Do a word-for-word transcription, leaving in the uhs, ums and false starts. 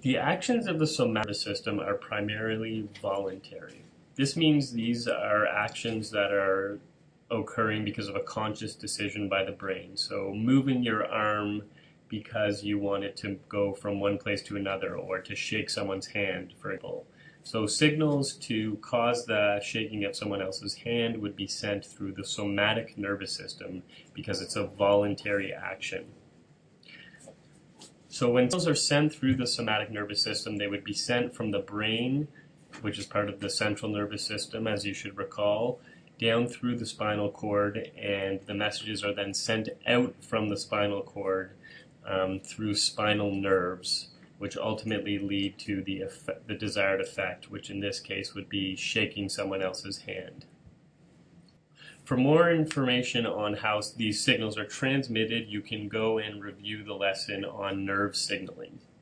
The actions of the somatic nervous system are primarily voluntary. This means these are actions that are occurring because of a conscious decision by the brain. So moving your arm because you want it to go from one place to another, or to shake someone's hand, for example. So signals to cause the shaking of someone else's hand would be sent through the somatic nervous system because it's a voluntary action. So when signals are sent through the somatic nervous system, they would be sent from the brain, which is part of the central nervous system, as you should recall, down through the spinal cord, and the messages are then sent out from the spinal cord um, through spinal nerves, which ultimately lead to the, effect, the desired effect, which in this case would be shaking someone else's hand. For more information on how these signals are transmitted, you can go and review the lesson on nerve signaling.